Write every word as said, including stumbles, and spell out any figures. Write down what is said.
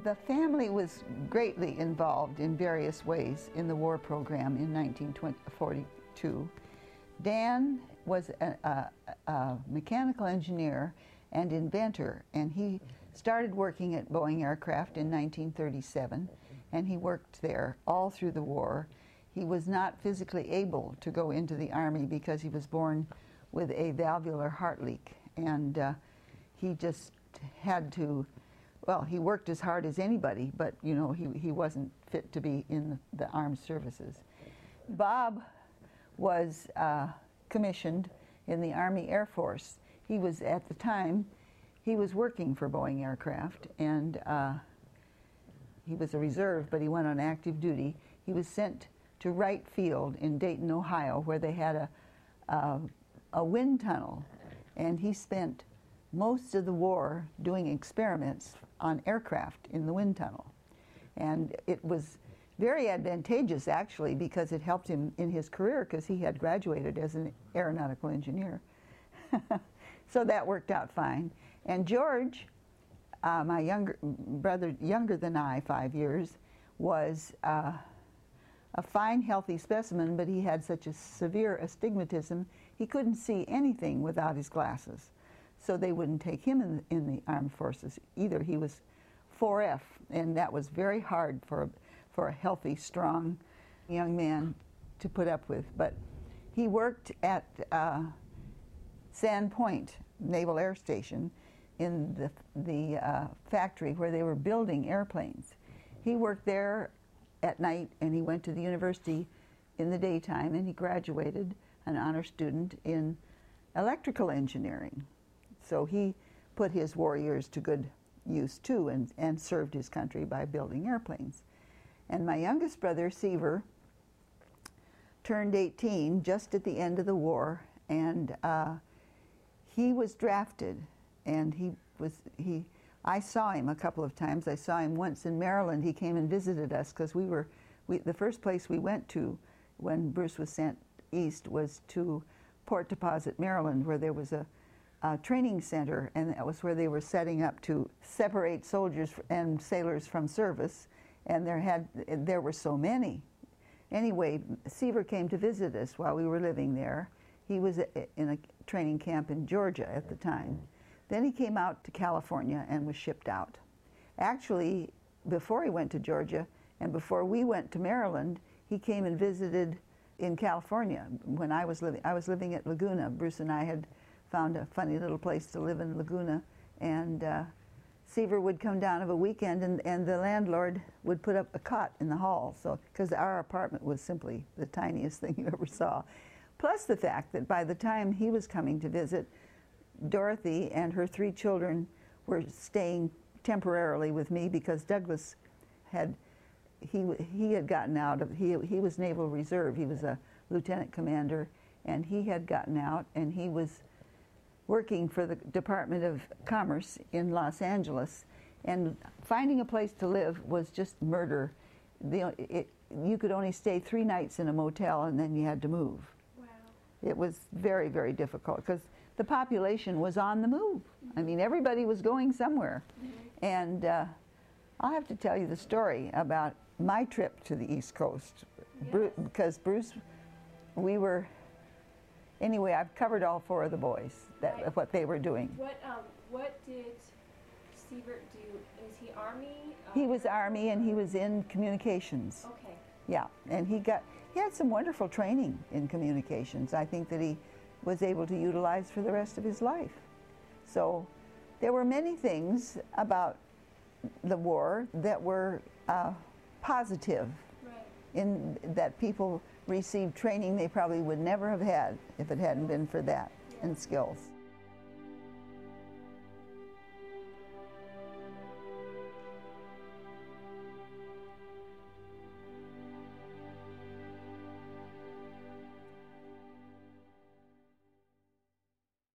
The family was greatly involved in various ways in the war program in nineteen forty-two. Dan was a, a, a mechanical engineer and inventor, and he started working at Boeing Aircraft in nineteen thirty-seven, and he worked there all through the war. He was not physically able to go into the Army because he was born with a valvular heart leak, and uh, he just had to, well, he worked as hard as anybody, but you know, he, he wasn't fit to be in the armed services. Bob was uh, commissioned in the Army Air Force. He was, at the time, he was working for Boeing Aircraft, and uh, he was a reserve, but he went on active duty. He was sent to Wright Field in Dayton, Ohio, where they had a, a, a wind tunnel, and he spent most of the war doing experiments on aircraft in the wind tunnel. And it was very advantageous, actually, because it helped him in his career, because he had graduated as an aeronautical engineer. So that worked out fine. And George, uh, my younger brother, younger than I, five years, was uh, a fine, healthy specimen, but he had such a severe astigmatism, he couldn't see anything without his glasses. So they wouldn't take him in the, in the armed forces either. He was four F, and that was very hard for a, for a healthy, strong young man to put up with. But he worked at uh, Sand Point Naval Air Station in the, the uh, factory where they were building airplanes. He worked there at night, and he went to the university in the daytime, and he graduated an honor student in electrical engineering. So he put his war years to good use too, and, and served his country by building airplanes. And my youngest brother, Seaver, turned eighteen just at the end of the war, and uh, he was drafted, and he was, he, I saw him a couple of times. I saw him once in Maryland. He came and visited us, because we were, we, the first place we went to when Bruce was sent east was to Port Deposit, Maryland, where there was a Uh, training center, and that was where they were setting up to separate soldiers and sailors from service, and there had there were so many. Anyway, Seaver came to visit us while we were living there. He was in a training camp in Georgia at the time. Then he came out to California and was shipped out. Actually, before he went to Georgia and before we went to Maryland, he came and visited in California when I was living. I was living at Laguna. Bruce and I had found a funny little place to live in Laguna, and uh, Seaver would come down of a weekend, and, and the landlord would put up a cot in the hall, so because our apartment was simply the tiniest thing you ever saw. Plus the fact that by the time he was coming to visit, Dorothy and her three children were staying temporarily with me, because Douglas had he he had gotten out of he he was Naval Reserve. He was a lieutenant commander, and he had gotten out, and he was working for the Department of Commerce in Los Angeles, and finding a place to live was just murder. The, it, you could only stay three nights in a motel, and then you had to move. Wow. It was very, very difficult, because the population was on the move. Mm-hmm. I mean, everybody was going somewhere. Mm-hmm. And uh, I'll have to tell you the story about my trip to the East Coast, yes. Bruce, because Bruce, we were, anyway, I've covered all four of the boys, that right. what they were doing. What um, what did Seaver do? Is he Army? Um, he was Army, and he was in communications. Okay. Yeah, and he got he had some wonderful training in communications. I think that he was able to utilize for the rest of his life. So there were many things about the war that were uh, positive. Right. In that people received training they probably would never have had if it hadn't been for that, yeah. and skills.